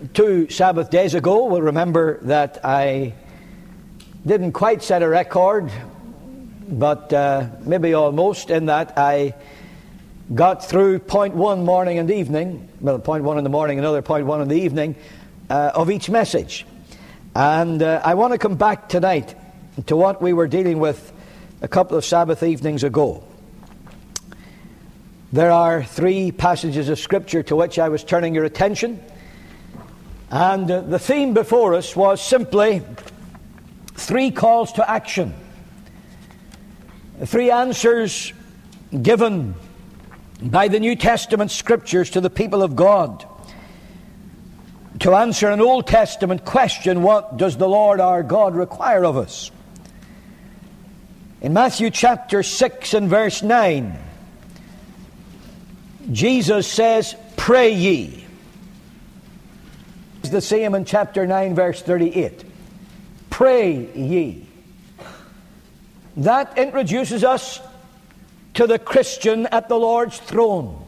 2 Sabbath days ago will remember that I didn't quite set a record, but maybe almost, in that I got through point 1 morning and evening, well, point 1 in the morning, another point 1 in the evening, of each message. And I want to come back tonight to what we were dealing with a couple of Sabbath evenings ago. There are 3 passages of Scripture to which I was turning your attention. And the theme before us was simply 3 calls to action. 3 answers given by the New Testament Scriptures to the people of God to answer an Old Testament question: what does the Lord our God require of us? In Matthew chapter 6 and verse 9, Jesus says, "Pray ye." It's the same in chapter 9 verse 38. Pray ye. That introduces us to the Christian at the Lord's throne.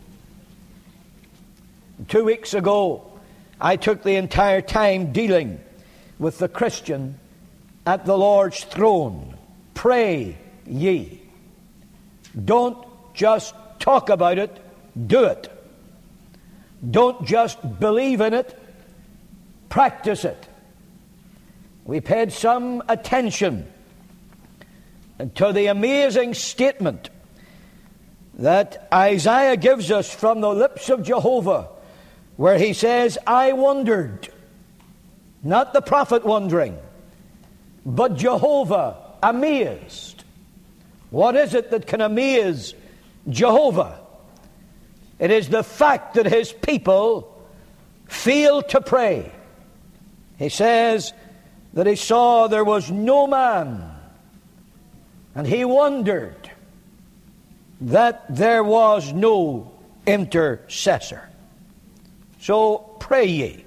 2 weeks ago, I took the entire time dealing with the Christian at the Lord's throne. Pray ye. Don't just talk about it, do it. Don't just believe in it, practice it. We paid some attention to the amazing statement that Isaiah gives us from the lips of Jehovah, where he says, "I wondered," not the prophet wondering, but Jehovah amazed. What is it that can amaze Jehovah? It is the fact that his people fail to pray. He says that he saw there was no man, and he wondered that there was no intercessor. So pray ye.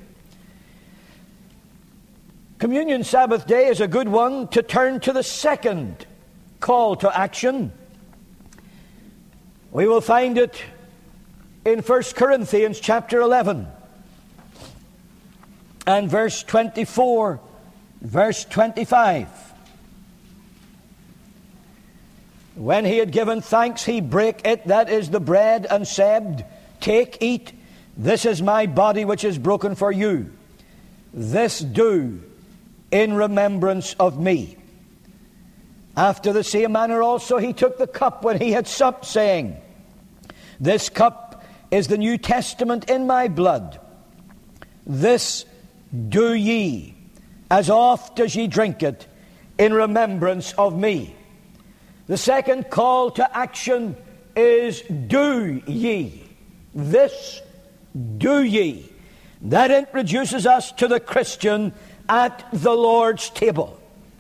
Communion Sabbath day is a good one to turn to the second call to action. We will find it in 1 Corinthians chapter 11 and verse 24, verse 25. When he had given thanks, he brake it, that is the bread, and said, "Take, eat, this is my body which is broken for you. This do in remembrance of me." After the same manner also he took the cup when he had supped, saying, "This cup is the New Testament in my blood. This do ye, as oft as ye drink it, in remembrance of me." The second call to action is do ye. This do ye. That introduces us to the Christian at the Lord's table.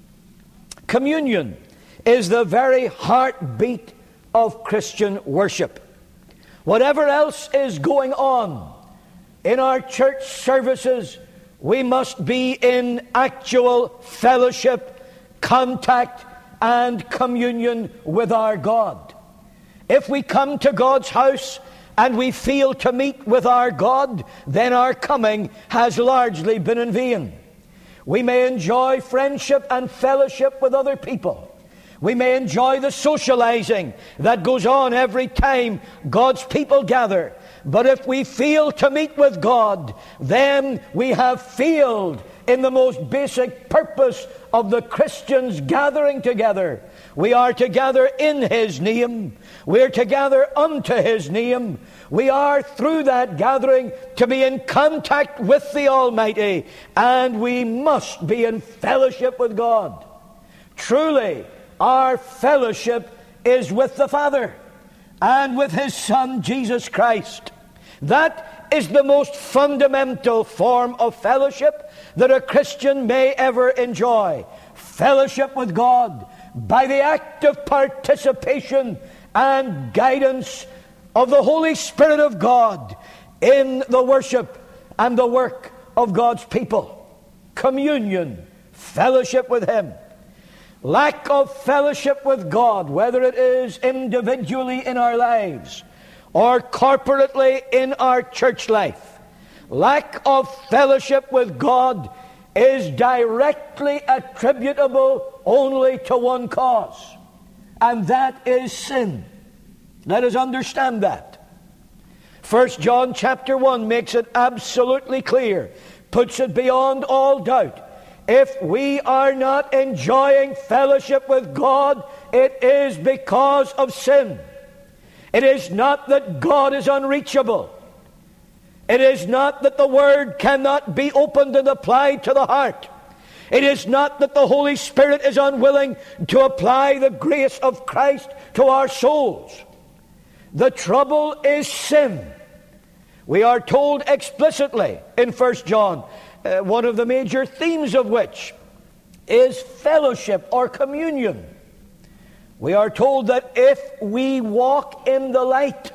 Communion is the very heartbeat of Christian worship. Whatever else is going on in our church services, we must be in actual fellowship, contact, and communion with our God. If we come to God's house and we fail to meet with our God, then our coming has largely been in vain. We may enjoy friendship and fellowship with other people. We may enjoy the socializing that goes on every time God's people gather. But if we fail to meet with God, then we have failed in the most basic purpose of the Christians gathering together. We are to gather in His name. We are to gather unto His name. We are, through that gathering, to be in contact with the Almighty, and we must be in fellowship with God. Truly, our fellowship is with the Father and with His Son, Jesus Christ. That is the most fundamental form of fellowship that a Christian may ever enjoy. Fellowship with God by the active participation and guidance of the Holy Spirit of God in the worship and the work of God's people. Communion, fellowship with Him. Lack of fellowship with God, whether it is individually in our lives or corporately in our church life, lack of fellowship with God is directly attributable only to one cause, and that is sin. Let us understand that. 1 John chapter 1 makes it absolutely clear, puts it beyond all doubt. If we are not enjoying fellowship with God, it is because of sin. It is not that God is unreachable. It is not that the Word cannot be opened and applied to the heart. It is not that the Holy Spirit is unwilling to apply the grace of Christ to our souls. The trouble is sin. We are told explicitly in 1 John, one of the major themes of which is fellowship or communion. We are told that if we walk in the light.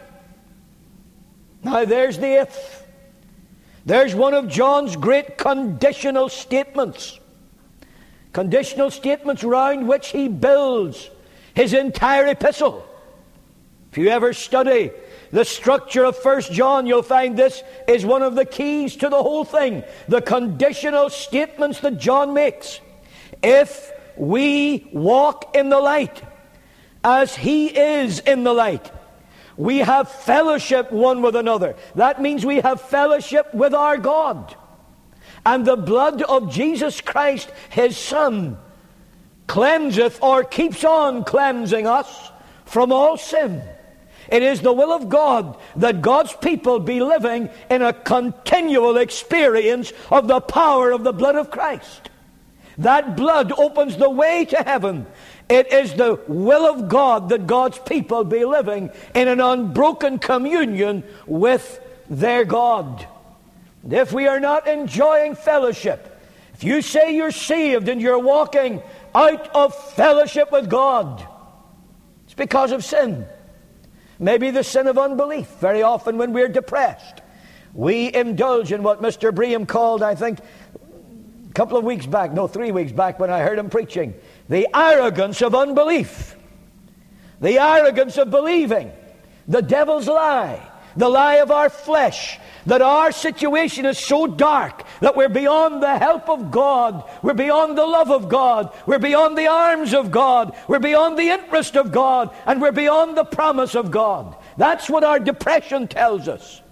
Now there's the if. There's one of John's great conditional statements. Conditional statements round which he builds his entire epistle. If you ever study the structure of 1 John, you'll find this is one of the keys to the whole thing. The conditional statements that John makes. If we walk in the light, as he is in the light, we have fellowship one with another. That means we have fellowship with our God. And the blood of Jesus Christ, his Son, cleanseth or keeps on cleansing us from all sin. It is the will of God that God's people be living in a continual experience of the power of the blood of Christ. That blood opens the way to heaven. It is the will of God that God's people be living in an unbroken communion with their God. And if we are not enjoying fellowship, if you say you're saved and you're walking out of fellowship with God, it's because of sin. Maybe the sin of unbelief. Very often when we're depressed, we indulge in what Mr. Bream called, I think, a couple of weeks back, 3 weeks back when I heard him preaching, the arrogance of unbelief. The arrogance of believing the devil's lie, the lie of our flesh, that our situation is so dark that we're beyond the help of God, we're beyond the love of God, we're beyond the arms of God, we're beyond the interest of God, and we're beyond the promise of God. That's what our depression tells us.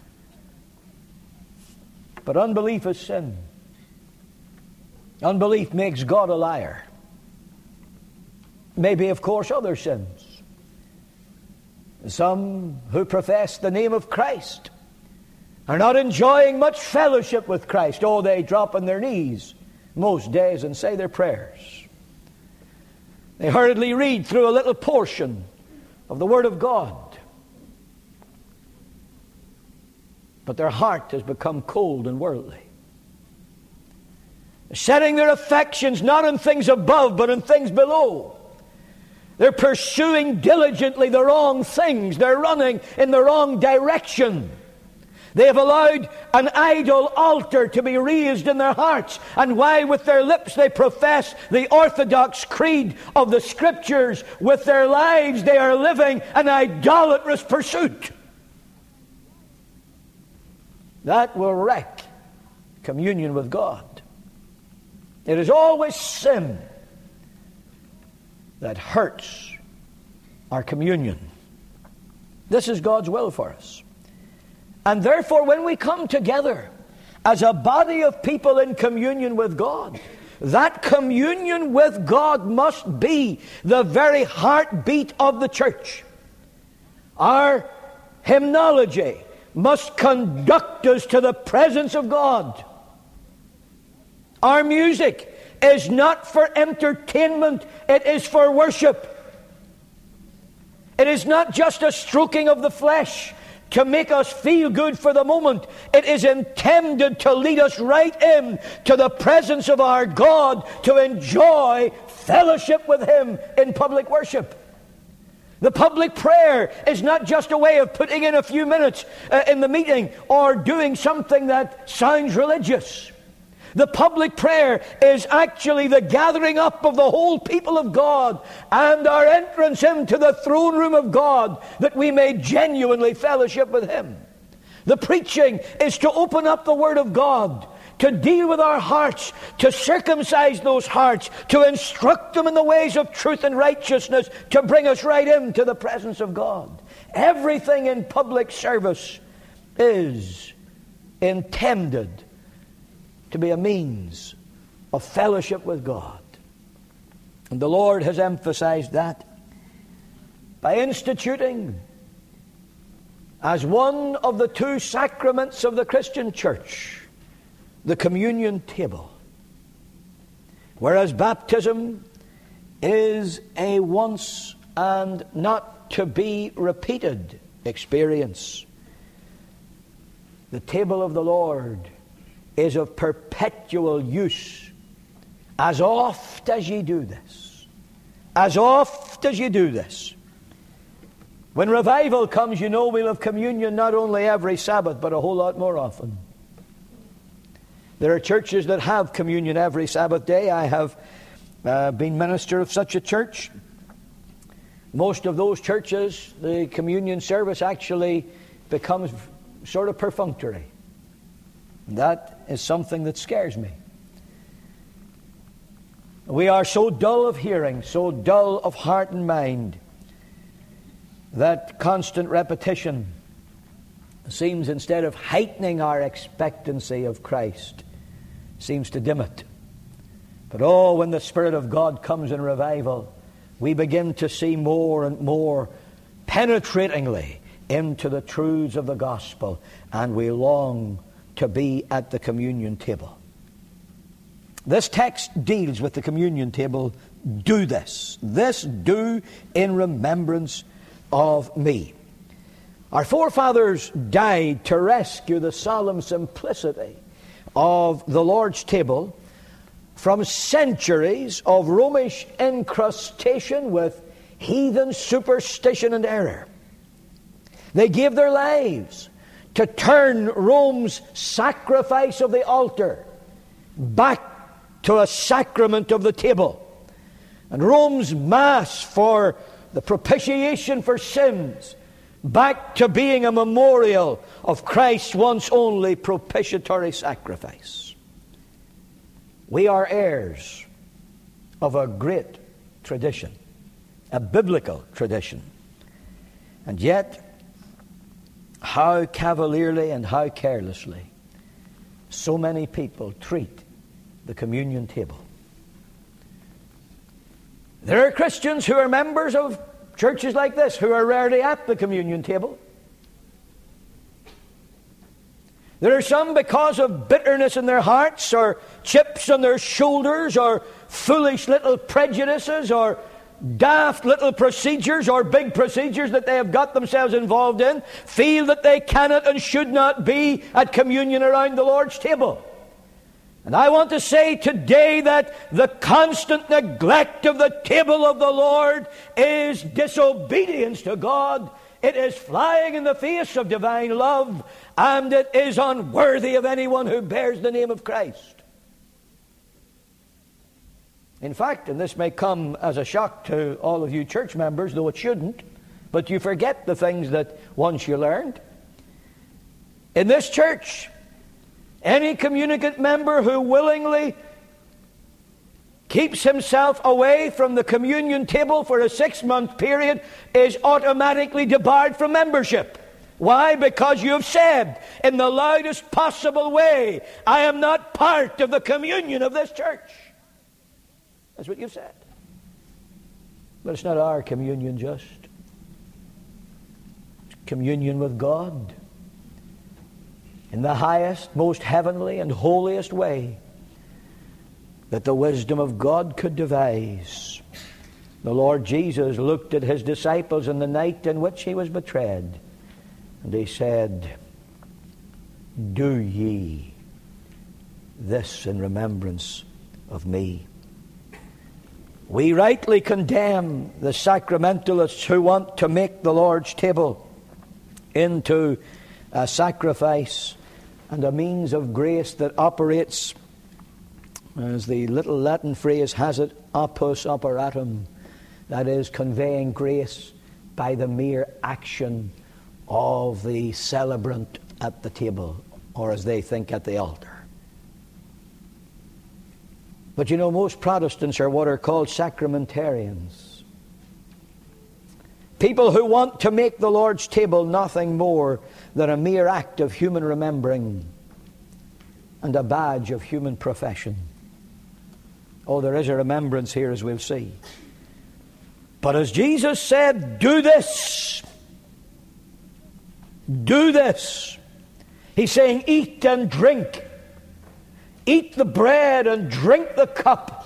But unbelief is sin. Unbelief makes God a liar. Maybe, of course, other sins. Some who profess the name of Christ are not enjoying much fellowship with Christ. Oh, they drop on their knees most days and say their prayers. They hurriedly read through a little portion of the Word of God. But their heart has become cold and worldly. They're setting their affections not on things above, but on things below. They're pursuing diligently the wrong things. They're running in the wrong direction. They have allowed an idol altar to be raised in their hearts. And while with their lips they profess the orthodox creed of the Scriptures, with their lives they are living an idolatrous pursuit. That will wreck communion with God. It is always sin that hurts our communion. This is God's will for us. And therefore, when we come together as a body of people in communion with God, that communion with God must be the very heartbeat of the church. Our hymnology must conduct us to the presence of God. Our music is not for entertainment, it is for worship. It is not just a stroking of the flesh to make us feel good for the moment. It is intended to lead us right in to the presence of our God, to enjoy fellowship with Him in public worship. The public prayer is not just a way of putting in a few minutes in the meeting or doing something that sounds religious. The public prayer is actually the gathering up of the whole people of God and our entrance into the throne room of God, that we may genuinely fellowship with Him. The preaching is to open up the Word of God, to deal with our hearts, to circumcise those hearts, to instruct them in the ways of truth and righteousness, to bring us right into the presence of God. Everything in public service is intended to be a means of fellowship with God. And the Lord has emphasized that by instituting as one of the two sacraments of the Christian church the communion table. Whereas baptism is a once and not to be repeated experience, the table of the Lord is of perpetual use. As oft as ye do this, as oft as you do this. When revival comes, you know we'll have communion not only every Sabbath, but a whole lot more often. There are churches that have communion every Sabbath day. I have been minister of such a church. Most of those churches, the communion service actually becomes sort of perfunctory. And that is something that scares me. We are so dull of hearing, so dull of heart and mind, that constant repetition seems, instead of heightening our expectancy of Christ, seems to dim it. But when the Spirit of God comes in revival, we begin to see more and more penetratingly into the truths of the gospel, and we long to be at the communion table. This text deals with the communion table. Do this. This do in remembrance of me. Our forefathers died to rescue the solemn simplicity of the Lord's table from centuries of Romish incrustation with heathen superstition and error. They gave their lives to turn Rome's sacrifice of the altar back to a sacrament of the table, and Rome's Mass for the propitiation for sins back to being a memorial of Christ's once only propitiatory sacrifice. We are heirs of a great tradition, a biblical tradition. And yet, how cavalierly and how carelessly so many people treat the communion table. There are Christians who are members of churches like this who are rarely at the communion table. There are some, because of bitterness in their hearts, or chips on their shoulders, or foolish little prejudices, or daft little procedures or big procedures that they have got themselves involved in, feel that they cannot and should not be at communion around the Lord's table. And I want to say today that the constant neglect of the table of the Lord is disobedience to God. It is flying in the face of divine love, and it is unworthy of anyone who bears the name of Christ. In fact, and this may come as a shock to all of you church members, though it shouldn't, but you forget the things that once you learned. In this church, any communicant member who willingly keeps himself away from the communion table for a 6-month period is automatically debarred from membership. Why? Because you have said in the loudest possible way, I am not part of the communion of this church. That's what you've said. But it's not our communion just. It's communion with God in the highest, most heavenly and holiest way that the wisdom of God could devise. The Lord Jesus looked at his disciples in the night in which he was betrayed, and he said, do ye this in remembrance of me. We rightly condemn the sacramentalists who want to make the Lord's table into a sacrifice and a means of grace that operates, as the little Latin phrase has it, opus operatum, that is, conveying grace by the mere action of the celebrant at the table, or as they think, at the altar. But you know, most Protestants are what are called sacramentarians. People who want to make the Lord's table nothing more than a mere act of human remembering and a badge of human profession. Oh, there is a remembrance here, as we'll see. But as Jesus said, do this. Do this. He's saying, eat and drink. Eat the bread and drink the cup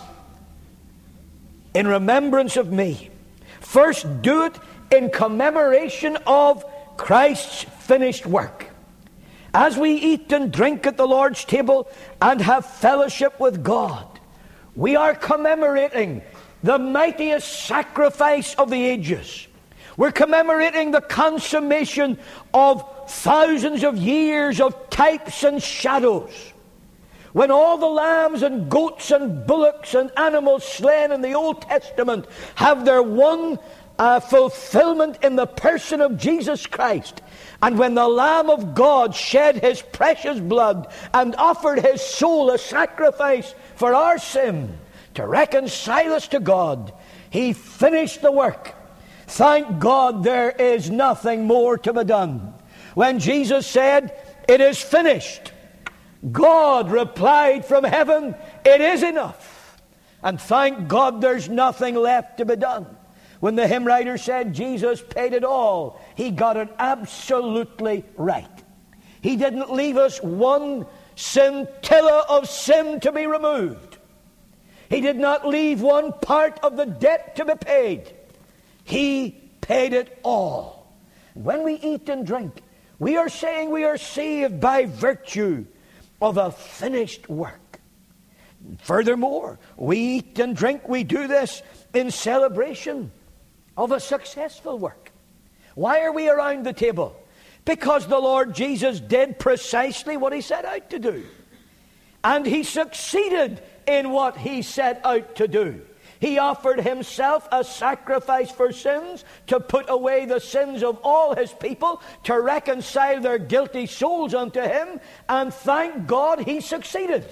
in remembrance of me. First, do it in commemoration of Christ's finished work. As we eat and drink at the Lord's table and have fellowship with God, we are commemorating the mightiest sacrifice of the ages. We're commemorating the consummation of thousands of years of types and shadows. When all the lambs and goats and bullocks and animals slain in the Old Testament have their one fulfillment in the person of Jesus Christ, and when the Lamb of God shed his precious blood and offered his soul a sacrifice for our sin to reconcile us to God, he finished the work. Thank God there is nothing more to be done. When Jesus said, "It is finished," God replied from heaven, "It is enough." And thank God there's nothing left to be done. When the hymn writer said Jesus paid it all, he got it absolutely right. He didn't leave us one scintilla of sin to be removed. He did not leave one part of the debt to be paid. He paid it all. When we eat and drink, we are saying we are saved by virtue of a finished work. Furthermore, we eat and drink, we do this in celebration of a successful work. Why are we around the table? Because the Lord Jesus did precisely what he set out to do. And he succeeded in what he set out to do. He offered himself a sacrifice for sins, to put away the sins of all his people, to reconcile their guilty souls unto him, and thank God he succeeded.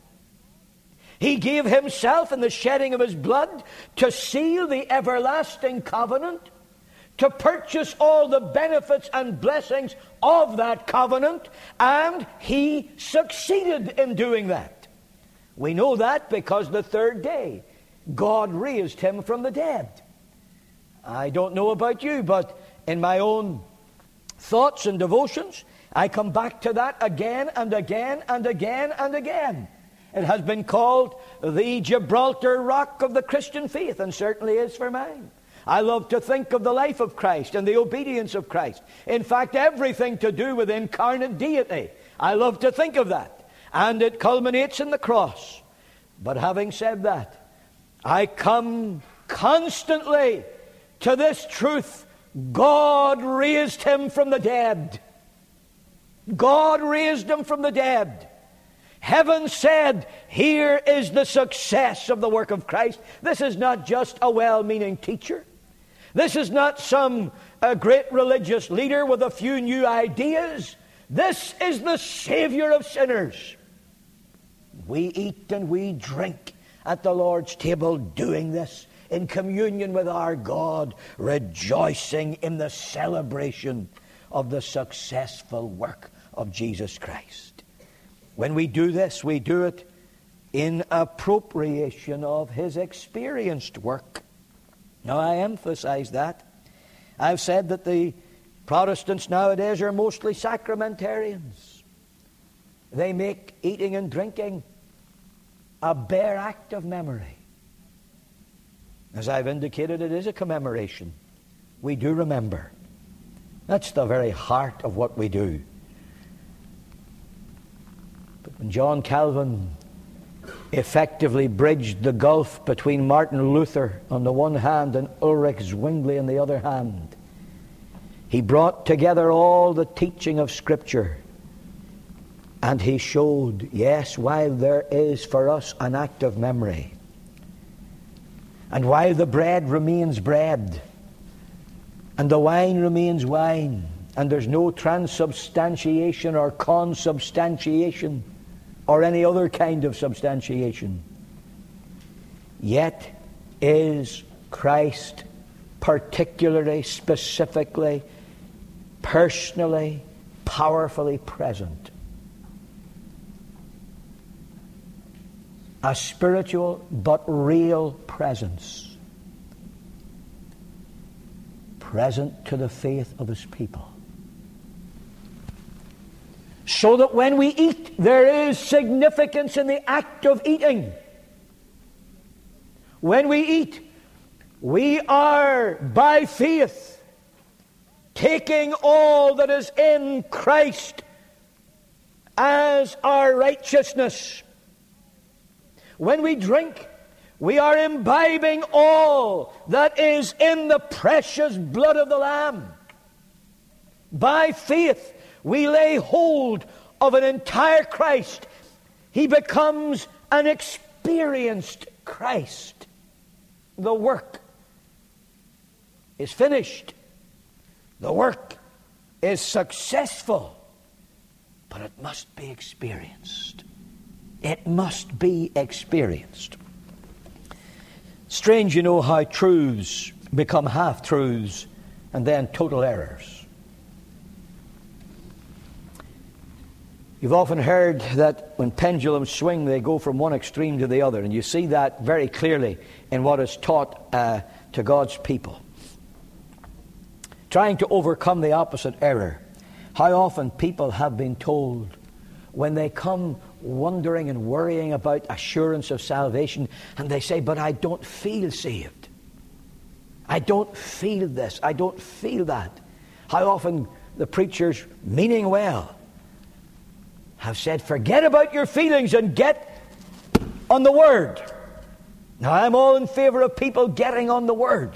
He gave himself in the shedding of his blood to seal the everlasting covenant, to purchase all the benefits and blessings of that covenant, and he succeeded in doing that. We know that because the third day God raised him from the dead. I don't know about you, but in my own thoughts and devotions, I come back to that again and again and again and again. It has been called the Gibraltar rock of the Christian faith, and certainly is for mine. I love to think of the life of Christ and the obedience of Christ. In fact, everything to do with incarnate deity, I love to think of that. And it culminates in the cross. But having said that, I come constantly to this truth: God raised him from the dead. God raised him from the dead. Heaven said, here is the success of the work of Christ. This is not just a well-meaning teacher. This is not some great religious leader with a few new ideas. This is the Savior of sinners. We eat and we drink at the Lord's table, doing this in communion with our God, rejoicing in the celebration of the successful work of Jesus Christ. When we do this, we do it in appropriation of his experienced work. Now, I emphasize that. I've said that the Protestants nowadays are mostly sacramentarians. They make eating and drinking a bare act of memory. As I've indicated, it is a commemoration. We do remember. That's the very heart of what we do. But when John Calvin effectively bridged the gulf between Martin Luther on the one hand and Ulrich Zwingli on the other hand, he brought together all the teaching of Scripture, and he showed, yes, while there is for us an act of memory, and while the bread remains bread, and the wine remains wine, and there's no transubstantiation or consubstantiation or any other kind of substantiation, yet is Christ particularly, specifically, personally, powerfully present. A spiritual but real presence, present to the faith of His people. So that when we eat, there is significance in the act of eating. When we eat, we are, by faith, taking all that is in Christ as our righteousness. When we drink, we are imbibing all that is in the precious blood of the Lamb. By faith, we lay hold of an entire Christ. He becomes an experienced Christ. The work is finished. The work is successful. But it must be experienced. It must be experienced. Strange, you know, how truths become half-truths and then total errors. You've often heard that when pendulums swing, they go from one extreme to the other, and you see that very clearly in what is taught to God's people. Trying to overcome the opposite error. How often people have been told, when they come wondering and worrying about assurance of salvation, and they say, but I don't feel saved. I don't feel this. I don't feel that. How often the preachers, meaning well, have said, forget about your feelings and get on the Word. Now, I'm all in favor of people getting on the Word.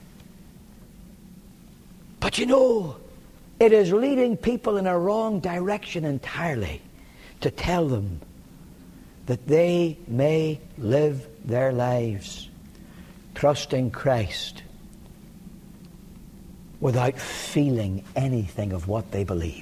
But you know, it is leading people in a wrong direction entirely to tell them that they may live their lives trusting Christ without feeling anything of what they believe.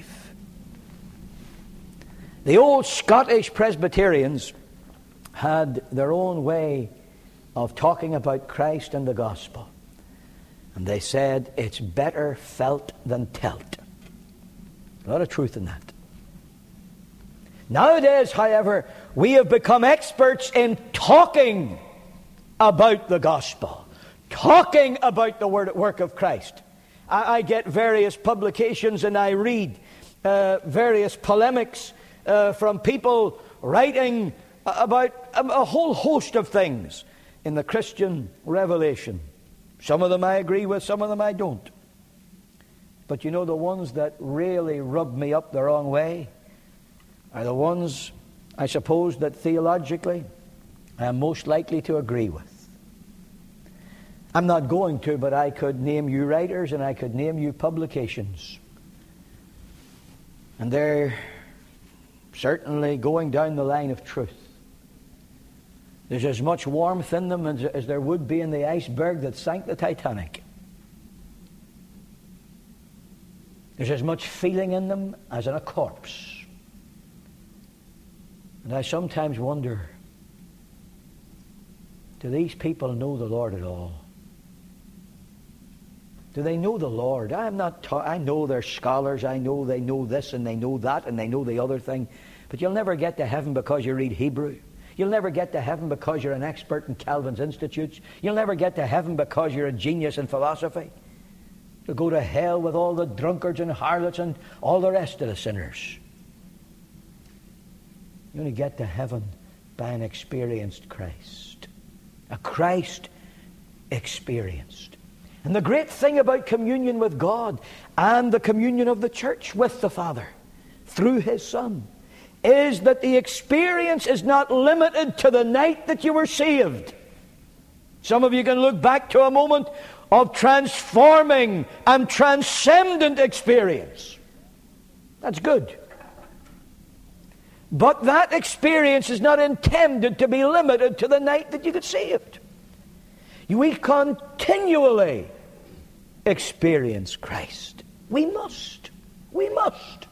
The old Scottish Presbyterians had their own way of talking about Christ and the gospel. And they said, it's better felt than telt. A lot of truth in that. Nowadays, however, we have become experts in talking about the gospel, talking about the work of Christ. I get various publications and I read various polemics from people writing about a whole host of things in the Christian revelation. Some of them I agree with, some of them I don't. But you know, the ones that really rub me up the wrong way are the ones, I suppose, that theologically I am most likely to agree with. I'm not going to, but I could name you writers and I could name you publications. And they're certainly going down the line of truth. There's as much warmth in them as there would be in the iceberg that sank the Titanic. There's as much feeling in them as in a corpse. And I sometimes wonder, do these people know the Lord at all? Do they know the Lord? I know they're scholars. I know they know this and they know that and they know the other thing. But you'll never get to heaven because you read Hebrew. You'll never get to heaven because you're an expert in Calvin's Institutes. You'll never get to heaven because you're a genius in philosophy. You'll go to hell with all the drunkards and harlots and all the rest of the sinners. You only get to heaven by an experienced Christ. A Christ experienced. And the great thing about communion with God and the communion of the church with the Father through His Son is that the experience is not limited to the night that you were saved. Some of you can look back to a moment of transforming and transcendent experience. That's good. But that experience is not intended to be limited to the night that you get saved. We continually experience Christ. We must. We must.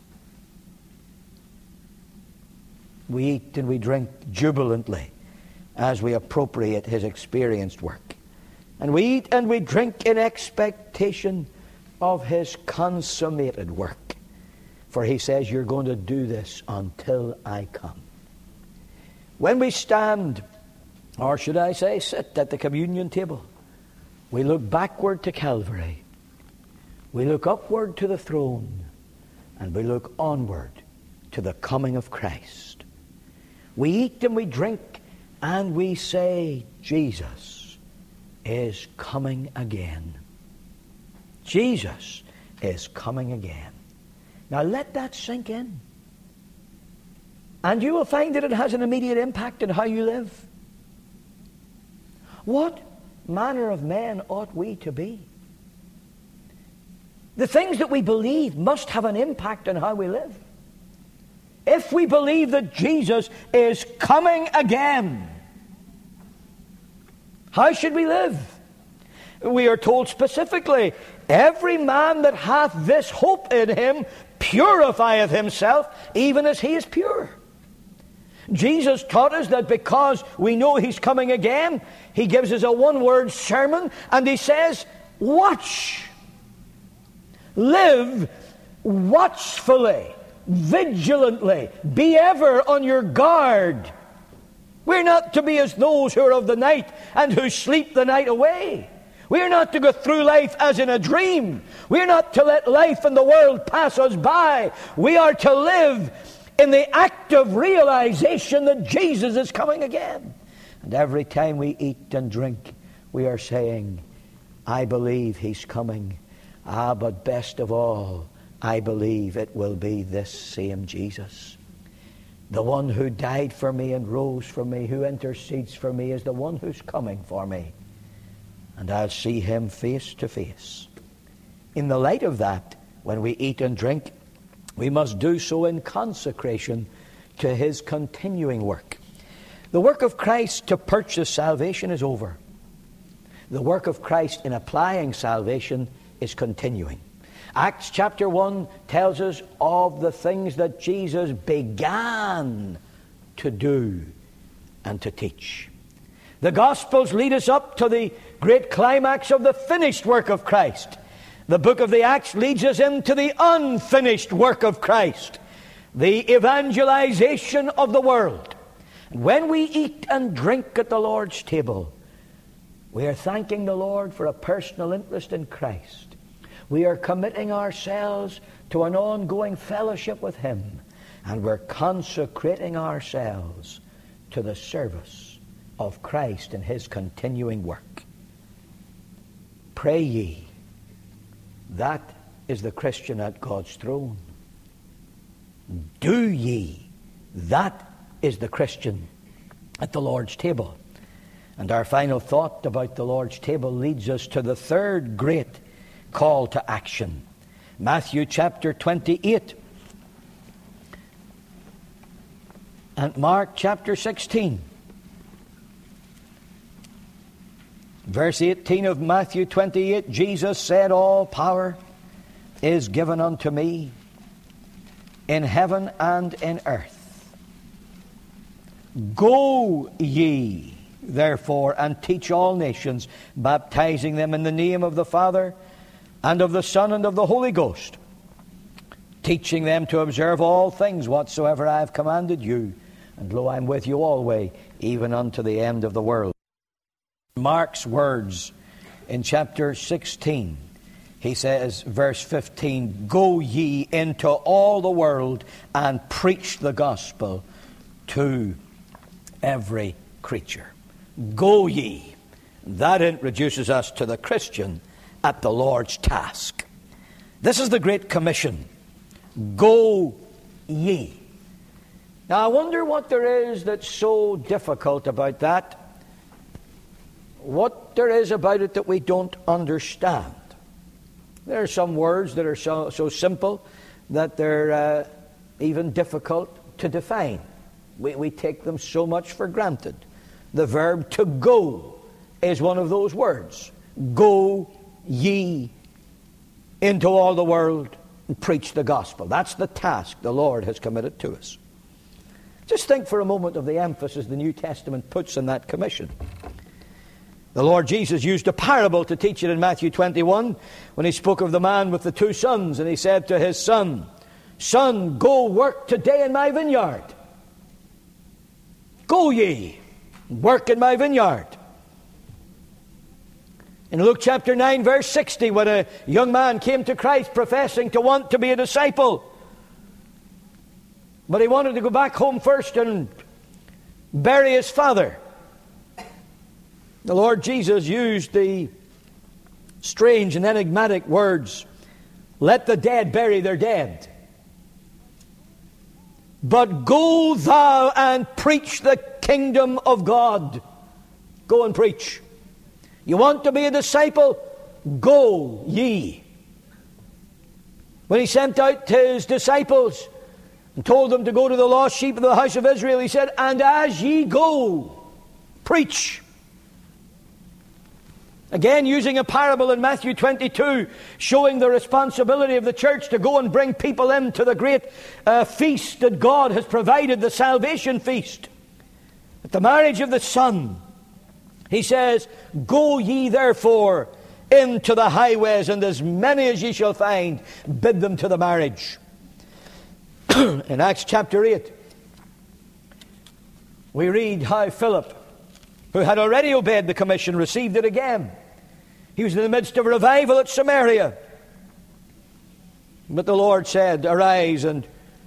We eat and we drink jubilantly as we appropriate his experienced work. And we eat and we drink in expectation of his consummated work. For he says, you're going to do this until I come. When we stand, or should I say sit at the communion table, we look backward to Calvary. We look upward to the throne. And we look onward to the coming of Christ. We eat and we drink and we say, Jesus is coming again. Jesus is coming again. Now let that sink in. And you will find that it has an immediate impact on how you live. What manner of men ought we to be? The things that we believe must have an impact on how we live. If we believe that Jesus is coming again, how should we live? We are told specifically, every man that hath this hope in him purifieth himself, even as he is pure. Jesus taught us that because we know he's coming again, he gives us a one-word sermon, and he says, watch. Live watchfully, vigilantly, be ever on your guard. We're not to be as those who are of the night and who sleep the night away. We're not to go through life as in a dream. We're not to let life and the world pass us by. We are to live in the active realization that Jesus is coming again. And every time we eat and drink, we are saying, I believe he's coming. But best of all, I believe it will be this same Jesus. The one who died for me and rose for me, who intercedes for me, is the one who's coming for me. And I'll see him face to face. In the light of that, when we eat and drink, we must do so in consecration to his continuing work. The work of Christ to purchase salvation is over. The work of Christ in applying salvation is continuing. Acts chapter 1 tells us of the things that Jesus began to do and to teach. The Gospels lead us up to the great climax of the finished work of Christ. The book of the Acts leads us into the unfinished work of Christ, the evangelization of the world. When we eat and drink at the Lord's table, we are thanking the Lord for a personal interest in Christ. We are committing ourselves to an ongoing fellowship with him, and we're consecrating ourselves to the service of Christ and his continuing work. Pray ye. That is the Christian at God's throne. Do ye. That is the Christian at the Lord's table. And our final thought about the Lord's table leads us to the third great call to action. Matthew chapter 28 and Mark chapter 16. Verse 18 of Matthew 28, Jesus said, all power is given unto me in heaven and in earth. Go ye, therefore, and teach all nations, baptizing them in the name of the Father, and of the Son, and of the Holy Ghost, teaching them to observe all things whatsoever I have commanded you. And lo, I'm with you always, even unto the end of the world. Mark's words in chapter 16, he says, verse 15, go ye into all the world and preach the gospel to every creature. Go ye. That introduces us to the Christian at the Lord's task. This is the Great Commission. Go ye. Now I wonder what there is that's so difficult about that. What there is about it that we don't understand. There are some words that are so simple that they're even difficult to define. We take them so much for granted. The verb to go is one of those words. Go ye into all the world and preach the gospel. That's the task the Lord has committed to us. Just think for a moment of the emphasis the New Testament puts in that commission. The Lord Jesus used a parable to teach it in Matthew 21 when he spoke of the man with the 2 sons, and he said to his son, "Son, go work today in my vineyard. Go ye, work in my vineyard." In Luke chapter 9 verse 60, when a young man came to Christ professing to want to be a disciple, but he wanted to go back home first and bury his father, the Lord Jesus used the strange and enigmatic words, "Let the dead bury their dead. But go thou and preach the kingdom of God." Go and preach. You want to be a disciple? Go ye. When he sent out his disciples and told them to go to the lost sheep of the house of Israel, he said, "And as ye go, preach." Again, using a parable in Matthew 22, showing the responsibility of the church to go and bring people into the great feast that God has provided, the salvation feast. At the marriage of the Son, he says, "Go ye therefore into the highways, and as many as ye shall find, bid them to the marriage." In Acts chapter 8, we read how Philip, who had already obeyed the commission, received it again. He was in the midst of a revival at Samaria. But the Lord said, "Arise and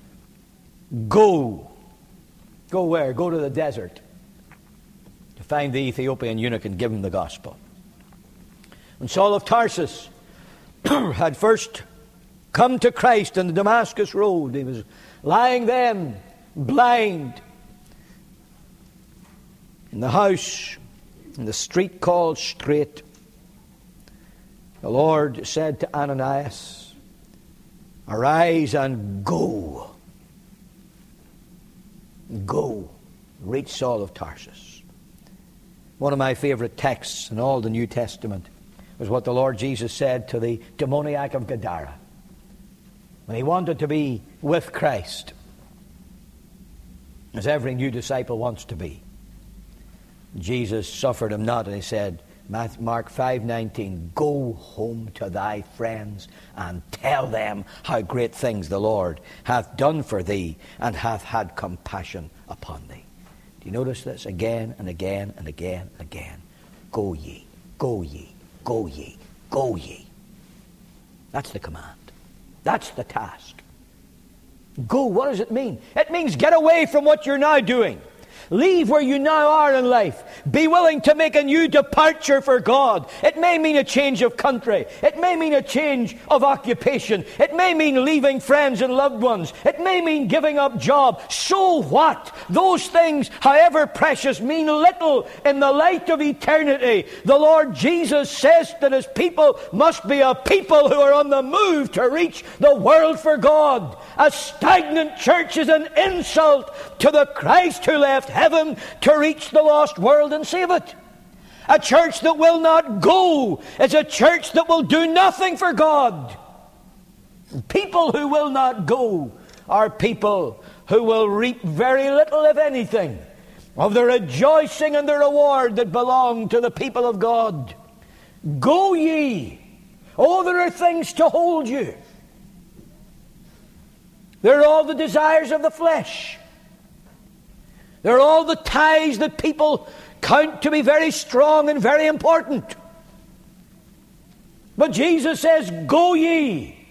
go." Go where? Go to the desert to find the Ethiopian eunuch and give him the gospel. When Saul of Tarsus had first come to Christ on the Damascus road, he was lying then blind in the house in the street called Straight. The Lord said to Ananias, "Arise and go. Go, reach Saul of Tarsus." One of my favorite texts in all the New Testament was what the Lord Jesus said to the demoniac of Gadara when he wanted to be with Christ, as every new disciple wants to be. Jesus suffered him not, and he said, Mark 5:19, "Go home to thy friends and tell them how great things the Lord hath done for thee and hath had compassion upon thee." Do you notice this again and again and again and again? Go ye, go ye, go ye, go ye. That's the command. That's the task. Go, what does it mean? It means get away from what you're now doing. Leave where you now are in life. Be willing to make a new departure for God. It may mean a change of country. It may mean a change of occupation. It may mean leaving friends and loved ones. It may mean giving up job. So what? Those things, however precious, mean little in the light of eternity. The Lord Jesus says that his people must be a people who are on the move to reach the world for God. A stagnant church is an insult to the Christ who left heaven to reach the lost world and save it. A church that will not go is a church that will do nothing for God. People who will not go are people who will reap very little, if anything, of the rejoicing and the reward that belong to the people of God. Go ye. Oh, there are things to hold you. There are all the desires of the flesh. There are all the ties that people count to be very strong and very important. But Jesus says, "Go ye."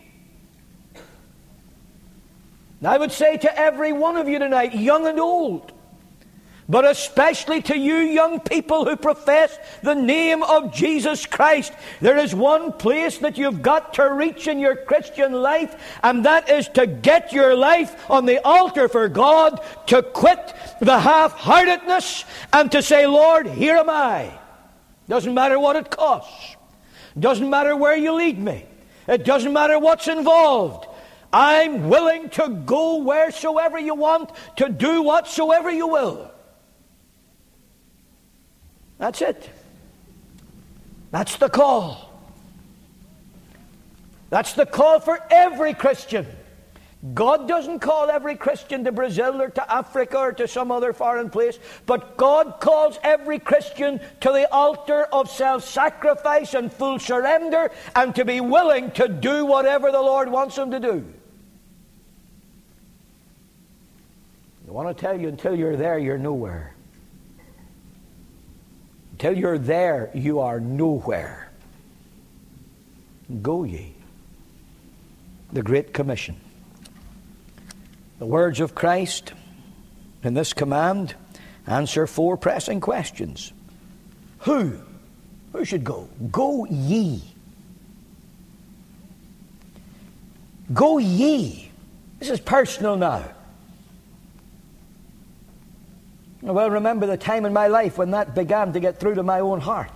And I would say to every one of you tonight, young and old, but especially to you young people who profess the name of Jesus Christ, there is one place that you've got to reach in your Christian life, and that is to get your life on the altar for God, to quit the half-heartedness, and to say, "Lord, here am I." Doesn't matter what it costs. Doesn't matter where you lead me. It doesn't matter what's involved. I'm willing to go wheresoever you want, to do whatsoever you will. That's it. That's the call. That's the call for every Christian. God doesn't call every Christian to Brazil or to Africa or to some other foreign place, but God calls every Christian to the altar of self-sacrifice and full surrender, and to be willing to do whatever the Lord wants him to do. I want to tell you, until you're there, you're nowhere. Until you're there, you are nowhere. Go ye. The Great Commission. The words of Christ in this command answer 4 pressing questions. Who? Who should go? Go ye. Go ye. This is personal now. I well remember the time in my life when that began to get through to my own heart.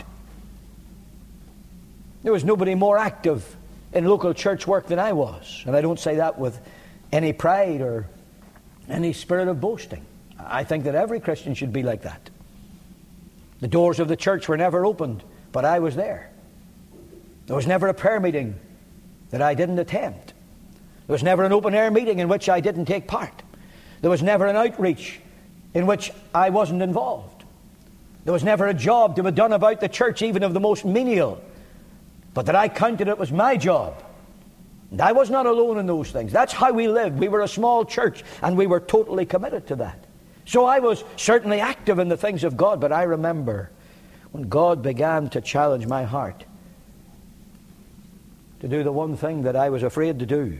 There was nobody more active in local church work than I was. And I don't say that with any pride or any spirit of boasting. I think that every Christian should be like that. The doors of the church were never opened, but I was there. There was never a prayer meeting that I didn't attend. There was never an open-air meeting in which I didn't take part. There was never an outreach in which I wasn't involved. There was never a job to be done about the church, even of the most menial, but that I counted it was my job. And I was not alone in those things. That's how we lived. We were a small church, and we were totally committed to that. So I was certainly active in the things of God, but I remember when God began to challenge my heart to do the one thing that I was afraid to do.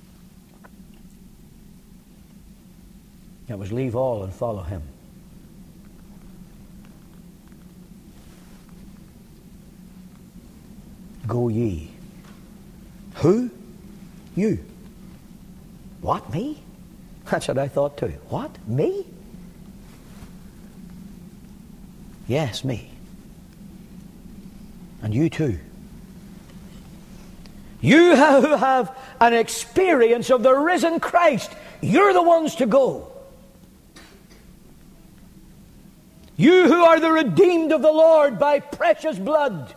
It was leave all and follow him. Go ye. Who? You. What, me? That's what I thought too. What? Me? Yes, me. And you too. You who have an experience of the risen Christ, you're the ones to go. You who are the redeemed of the Lord by precious blood,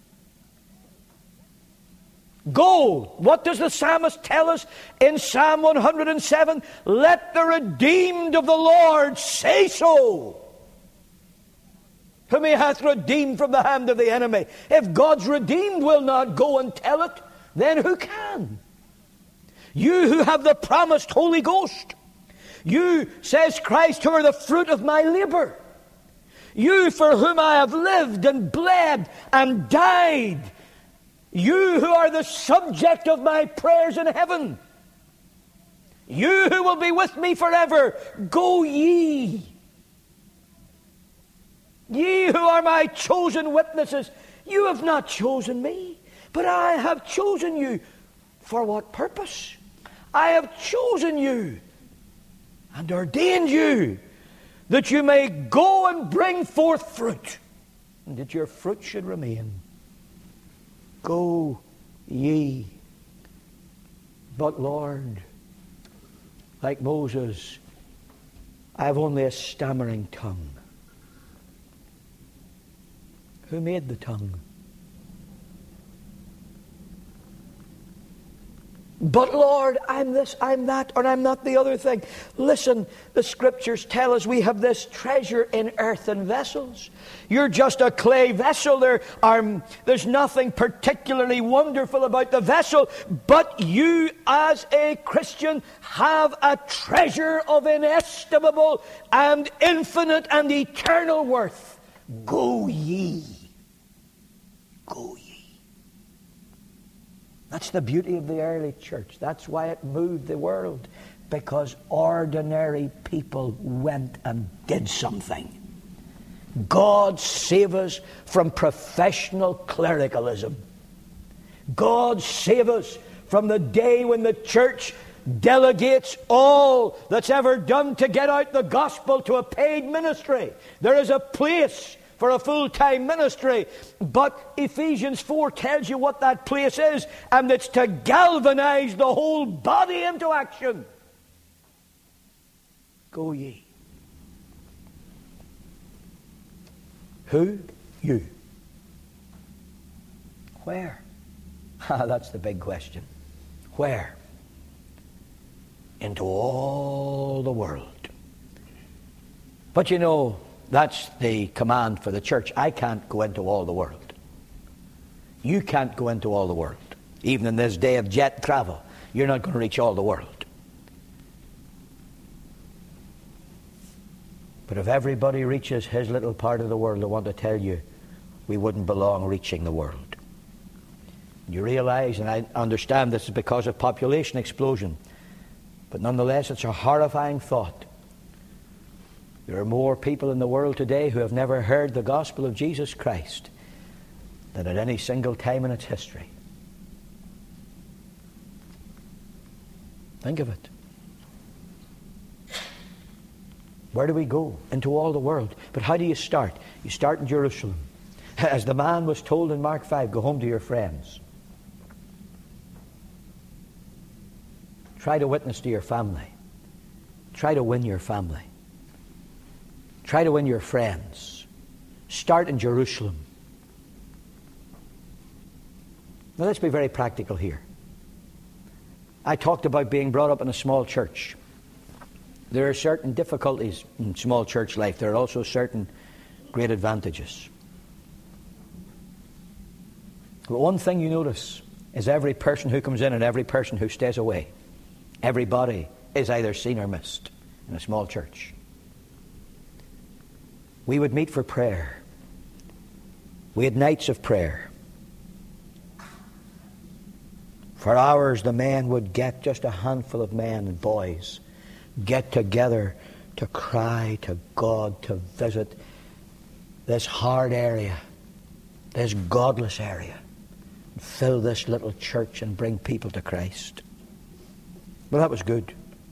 go. What does the psalmist tell us in Psalm 107? Let the redeemed of the Lord say so, whom he hath redeemed from the hand of the enemy. If God's redeemed will not go and tell it, then who can? You who have the promised Holy Ghost, you, says Christ, who are the fruit of my labor, you for whom I have lived and bled and died, you who are the subject of my prayers in heaven, you who will be with me forever, go ye. Ye who are my chosen witnesses, you have not chosen me, but I have chosen you. For what purpose? I have chosen you and ordained you that you may go and bring forth fruit, and that your fruit should remain. Go ye. But Lord, like Moses, I have only a stammering tongue. Who made the tongue? But Lord, I'm this, I'm that, or I'm not the other thing. Listen, the Scriptures tell us we have this treasure in earthen vessels. You're just a clay vessel. There's nothing particularly wonderful about the vessel, but you as a Christian have a treasure of inestimable and infinite and eternal worth. Go ye. Go ye. That's the beauty of the early church. That's why it moved the world. Because ordinary people went and did something. God save us from professional clericalism. God save us from the day when the church delegates all that's ever done to get out the gospel to a paid ministry. There is a place for a full-time ministry, but Ephesians 4 tells you what that place is, and it's to galvanize the whole body into action. Go ye. Who? You. Where? That's the big question. Where? Into all the world. But you know, that's the command for the church. I can't go into all the world. You can't go into all the world. Even in this day of jet travel, you're not going to reach all the world. But if everybody reaches his little part of the world, I want to tell you, we wouldn't belong reaching the world. You realize, and I understand this is because of population explosion, but nonetheless it's a horrifying thought. There are more people in the world today who have never heard the gospel of Jesus Christ than at any single time in its history. Think of it. Where do we go? Into all the world. But how do you start? You start in Jerusalem. As the man was told in Mark 5, go home to your friends. Try to witness to your family. Try to win your family. Try to win your friends. Start in Jerusalem. Now let's be very practical here. I talked about being brought up in a small church. There are certain difficulties in small church life. There are also certain great advantages. But one thing you notice is every person who comes in and every person who stays away, everybody is either seen or missed in a small church. We would meet for prayer. We had nights of prayer. For hours the men would get, just a handful of men and boys, get together to cry to God, to visit this hard area, this godless area, fill this little church and bring people to Christ. Well, that was good.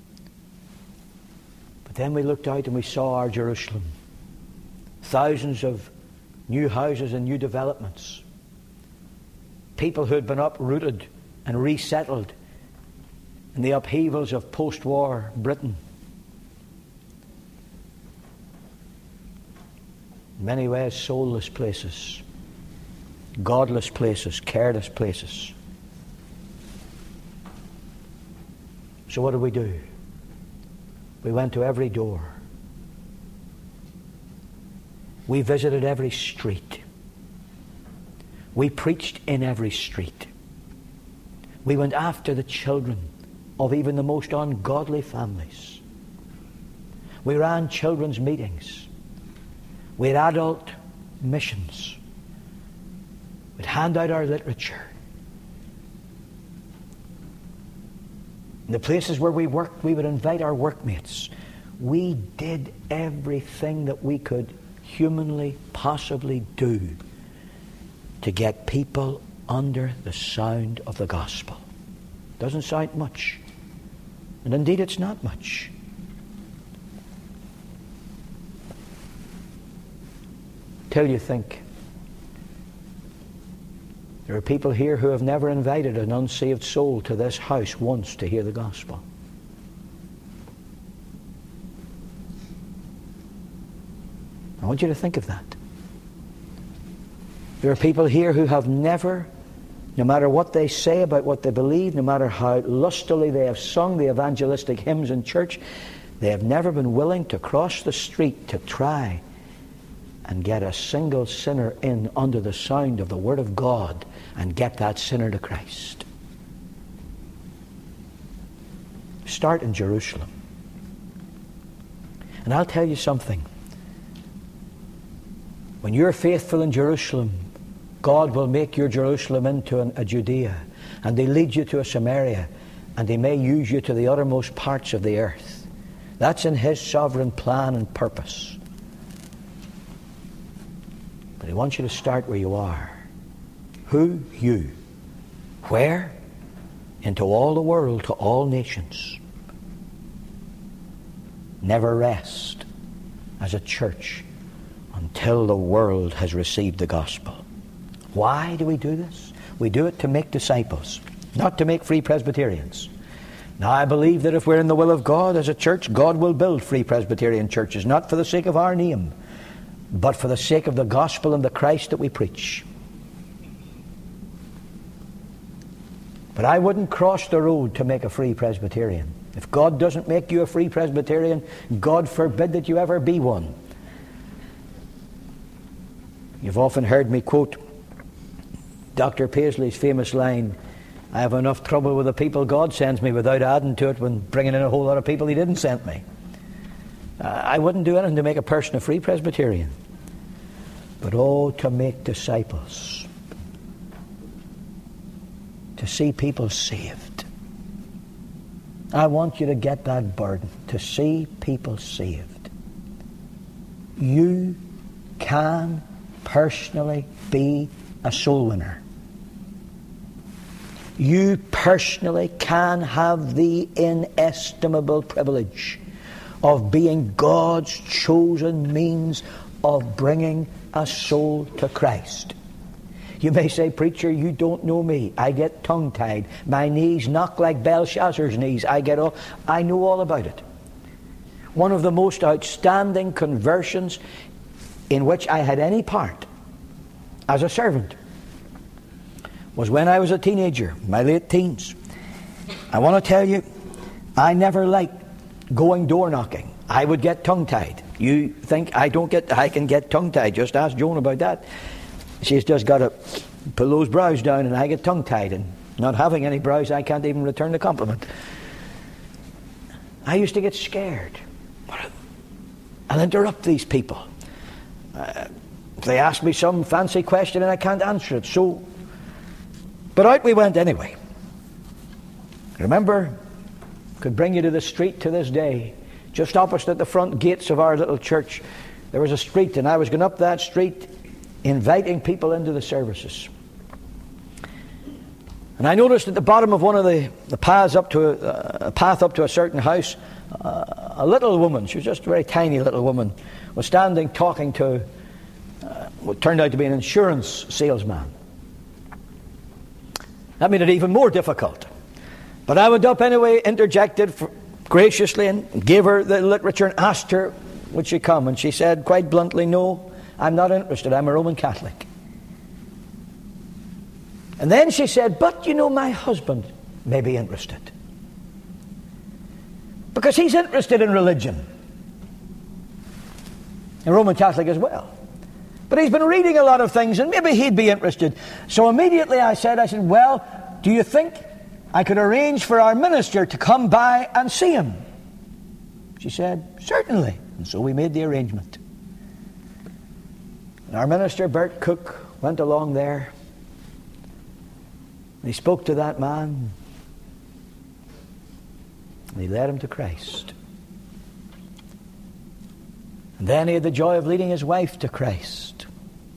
But then we looked out and we saw our Jerusalem. Thousands of new houses and new developments. People who had been uprooted and resettled in the upheavals of post-war Britain. In many ways, soulless places, godless places, careless places. So what did we do? We went to every door. We visited every street. We preached in every street. We went after the children of even the most ungodly families. We ran children's meetings. We had adult missions. We'd hand out our literature. In the places where we worked, we would invite our workmates. We did everything that we could humanly possibly do to get people under the sound of the gospel. Doesn't sound much. And indeed it's not much. Till you think. There are people here who have never invited an unsaved soul to this house once to hear the gospel. I want you to think of that. There are people here who have never, no matter what they say about what they believe, no matter how lustily they have sung the evangelistic hymns in church, they have never been willing to cross the street to try and get a single sinner in under the sound of the Word of God and get that sinner to Christ. Start in Jerusalem. And I'll tell you something. When you're faithful in Jerusalem, God will make your Jerusalem into a Judea, and He'll lead you to a Samaria, and He may use you to the uttermost parts of the earth. That's in His sovereign plan and purpose. But He wants you to start where you are. Who? You. Where? Into all the world, to all nations. Never rest as a church until the world has received the gospel. Why do we do this? We do it to make disciples, not to make Free Presbyterians. Now, I believe that if we're in the will of God as a church, God will build Free Presbyterian churches, not for the sake of our name, but for the sake of the gospel and the Christ that we preach. But I wouldn't cross the road to make a free Presbyterian. If God doesn't make you a free Presbyterian, God forbid that you ever be one. You've often heard me quote Dr. Paisley's famous line, "I have enough trouble with the people God sends me without adding to it when bringing in a whole lot of people He didn't send me." I wouldn't do anything to make a person a free Presbyterian. But to make disciples. To see people saved. I want you to get that burden, to see people saved. You can personally be a soul winner. You personally can have the inestimable privilege of being God's chosen means of bringing a soul to Christ. You may say, "Preacher, you don't know me. I get tongue-tied. My knees knock like Belshazzar's knees. I know all about it." One of the most outstanding conversions in which I had any part as a servant was when I was a teenager, my late teens. I want to tell you, I never liked going door knocking. I would get tongue-tied. You think I can get tongue-tied? Just ask Joan about that. She's just got to pull those brows down and I get tongue-tied, and not having any brows I can't even return the compliment. I used to get scared. I'll interrupt these people. They ask me some fancy question and I can't answer it. But out we went anyway. Remember, could bring you to the street to this day. Just opposite the front gates of our little church, there was a street, and I was going up that street inviting people into the services. And I noticed at the bottom of one of the paths up to a path up to a certain house, a little woman, she was just a very tiny little woman, was standing talking to what turned out to be an insurance salesman. That made it even more difficult. But I went up anyway, interjected graciously, and gave her the literature and asked her, would she come? And she said quite bluntly, "No, I'm not interested. I'm a Roman Catholic." And then she said, "But, my husband may be interested. Because he's interested in religion. A Roman Catholic as well. But he's been reading a lot of things, and maybe he'd be interested." So immediately I said, "Well, do you think I could arrange for our minister to come by and see him?" She said, "Certainly." And so we made the arrangement. And our minister, Bert Cook, went along there. And he spoke to that man. And he led him to Christ. And then he had the joy of leading his wife to Christ.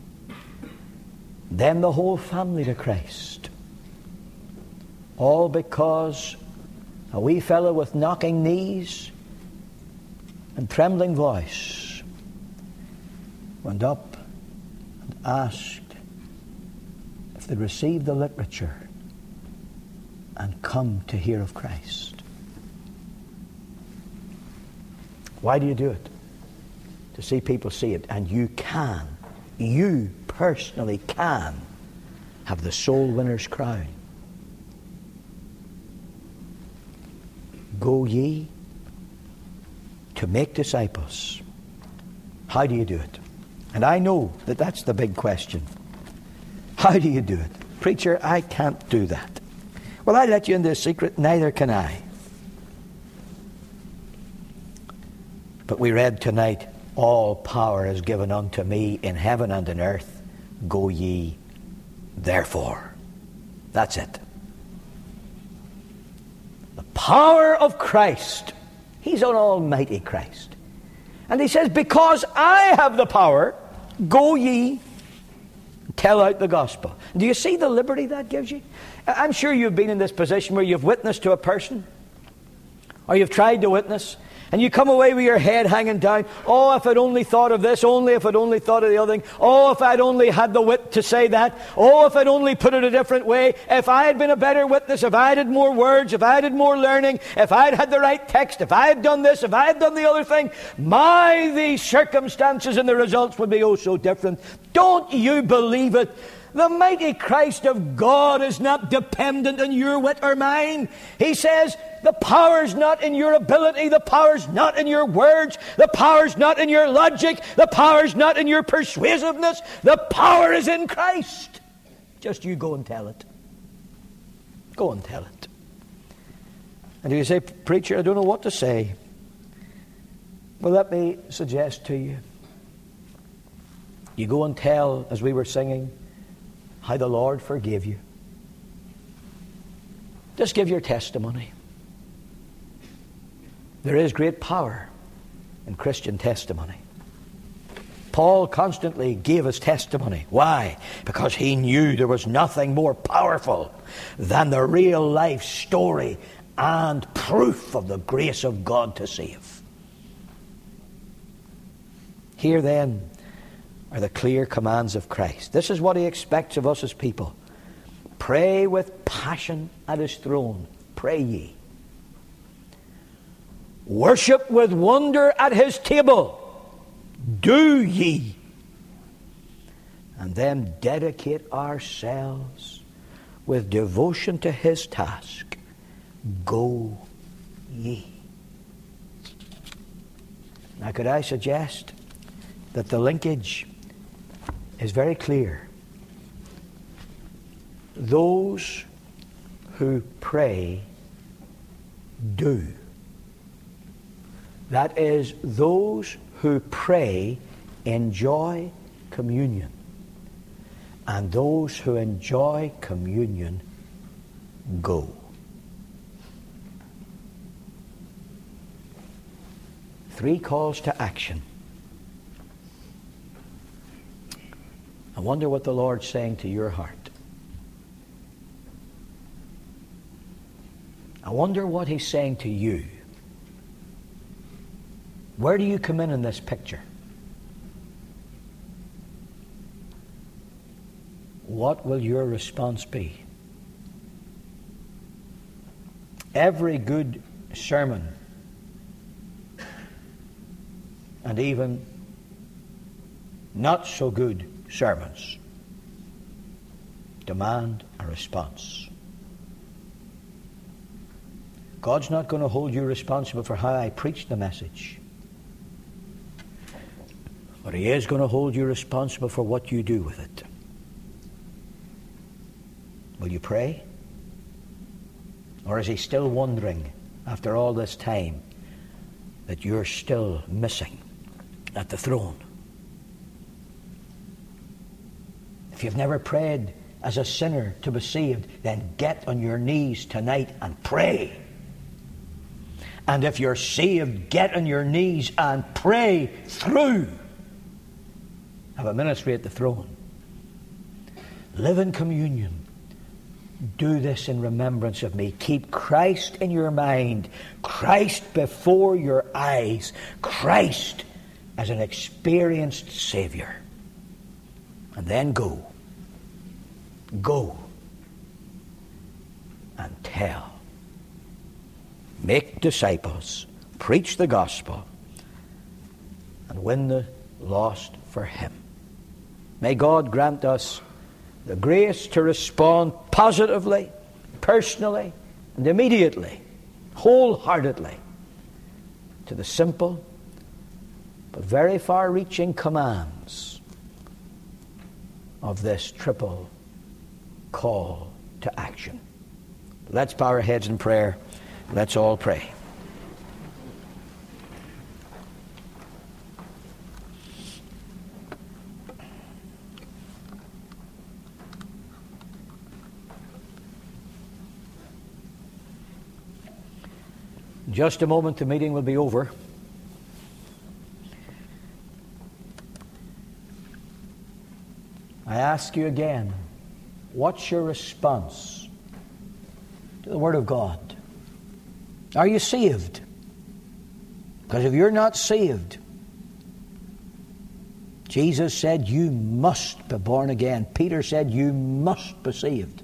Then the whole family to Christ. All because a wee fellow with knocking knees and trembling voice went up and asked if they'd received the literature and come to hear of Christ. Why do you do it? To see people see it. And you personally can have the soul winner's crown. Go ye to make disciples. How do you do it? And I know that that's the big question. How do you do it? "Preacher, I can't do that." Well, I let you into a secret, neither can I. But we read tonight, "All power is given unto me in heaven and in earth. Go ye therefore." That's it. The power of Christ. He's an almighty Christ. And he says, "Because I have the power, go ye, tell out the gospel." Do you see the liberty that gives you? I'm sure you've been in this position where you've witnessed to a person, or you've tried to witness, and you come away with your head hanging down. "Oh, if I'd only thought of this, only if I'd only thought of the other thing. Oh, if I'd only had the wit to say that. Oh, if I'd only put it a different way. If I had been a better witness, if I had more words, if I had more learning, if I'd had the right text, if I had done this, if I had done the other thing, the circumstances and the results would be oh so different." Don't you believe it? The mighty Christ of God is not dependent on your wit or mine. He says, the power's not in your ability, the power's not in your words, the power's not in your logic, the power's not in your persuasiveness, the power is in Christ. Just you go and tell it. Go and tell it. And you say, preacher, I don't know what to say. Well, let me suggest to you, you go and tell, as we were singing, how the Lord forgave you. Just give your testimony. There is great power in Christian testimony. Paul constantly gave his testimony. Why? Because he knew there was nothing more powerful than the real life story and proof of the grace of God to save. Here then are the clear commands of Christ. This is what he expects of us as people. Pray with passion at his throne. Pray ye. Worship with wonder at his table. Do ye. And then dedicate ourselves with devotion to his task. Go ye. Now, could I suggest that the linkage is very clear? Those who pray do. That is, those who pray enjoy communion. And those who enjoy communion go. Three calls to action. I wonder what the Lord's saying to your heart. I wonder what he's saying to you. Where do you come in this picture? What will your response be? Every good sermon, and even not so good sermons, demand a response. God's not going to hold you responsible for how I preach the message. But he is going to hold you responsible for what you do with it. Will you pray? Or is he still wondering, after all this time, that you're still missing at the throne? If you've never prayed as a sinner to be saved, then get on your knees tonight and pray. And if you're saved, get on your knees and pray through. Have a ministry at the throne. Live in communion. Do this in remembrance of me. Keep Christ in your mind. Christ before your eyes. Christ as an experienced Savior. And then go. Go. And tell. Make disciples. Preach the gospel. And win the lost for him. May God grant us the grace to respond positively, personally, and immediately, wholeheartedly, to the simple but very far-reaching commands of this triple call to action. Let's bow our heads in prayer. Let's all pray. In just a moment, the meeting will be over. I ask you again, what's your response to the Word of God? Are you saved? Because if you're not saved, Jesus said you must be born again. Peter said you must be saved.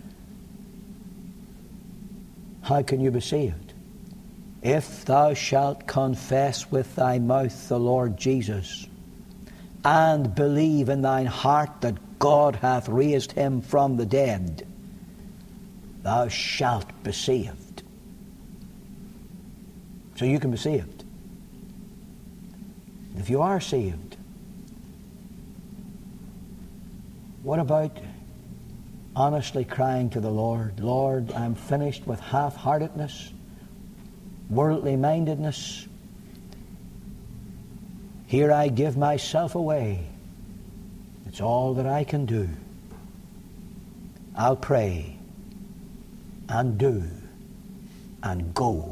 How can you be saved? If thou shalt confess with thy mouth the Lord Jesus, and believe in thine heart that God hath raised him from the dead, thou shalt be saved. So you can be saved. If you are saved, what about honestly crying to the Lord, Lord, I'm finished with half-heartedness, worldly mindedness. Here I give myself away. It's all that I can do. I'll pray and do and go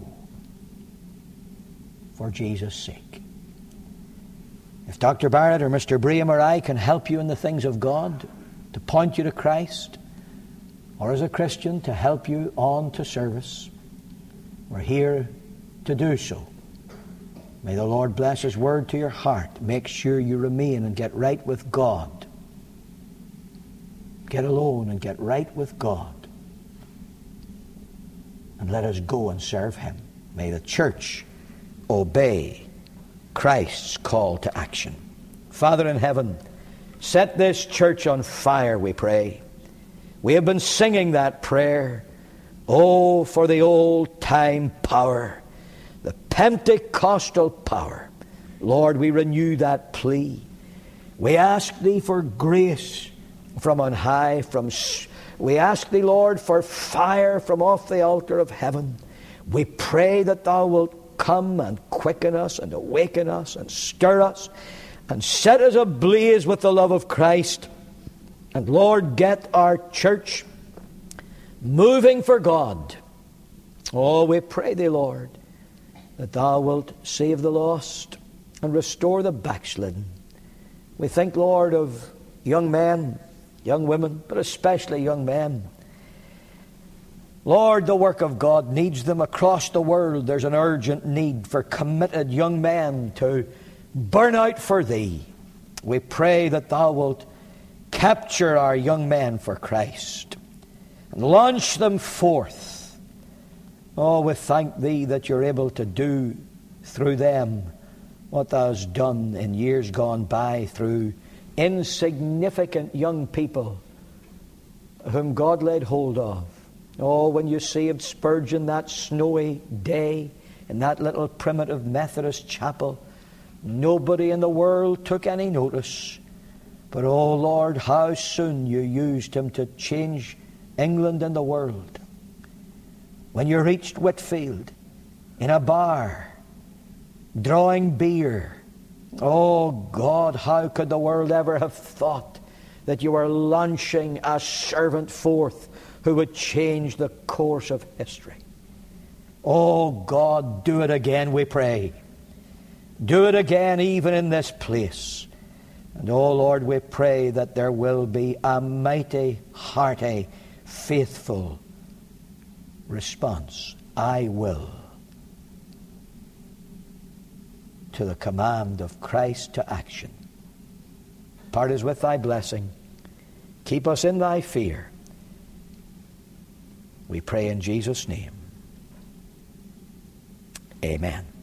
for Jesus' sake. If Dr. Barrett or Mr. Braham or I can help you in the things of God, to point you to Christ, or as a Christian to help you on to service, we're here to do so. May the Lord bless His word to your heart. Make sure you remain and get right with God. Get alone and get right with God. And let us go and serve Him. May the church obey Christ's call to action. Father in heaven, set this church on fire, we pray. We have been singing that prayer. Oh, for the old-time power, the Pentecostal power. Lord, we renew that plea. We ask Thee for grace from on high. We ask Thee, Lord, for fire from off the altar of heaven. We pray that Thou wilt come and quicken us and awaken us and stir us and set us ablaze with the love of Christ. And Lord, get our church moving for God. Oh, we pray Thee, Lord, that Thou wilt save the lost and restore the backslidden. We think, Lord, of young men, young women, but especially young men. Lord, the work of God needs them across the world. There's an urgent need for committed young men to burn out for Thee. We pray that Thou wilt capture our young men for Christ and launch them forth. Oh, we thank Thee that You're able to do through them what Thou hast done in years gone by through insignificant young people whom God laid hold of. Oh, when You saved Spurgeon that snowy day in that little primitive Methodist chapel, nobody in the world took any notice. But, oh Lord, how soon You used him to change England and the world. When You reached Whitfield in a bar, drawing beer, oh God, how could the world ever have thought that You were launching a servant forth who would change the course of history? Oh God, do it again, we pray. Do it again even in this place. And oh Lord, we pray that there will be a mighty, hearty, faithful response. I will. To the command of Christ to action. Part us with Thy blessing. Keep us in Thy fear. We pray in Jesus' name. Amen.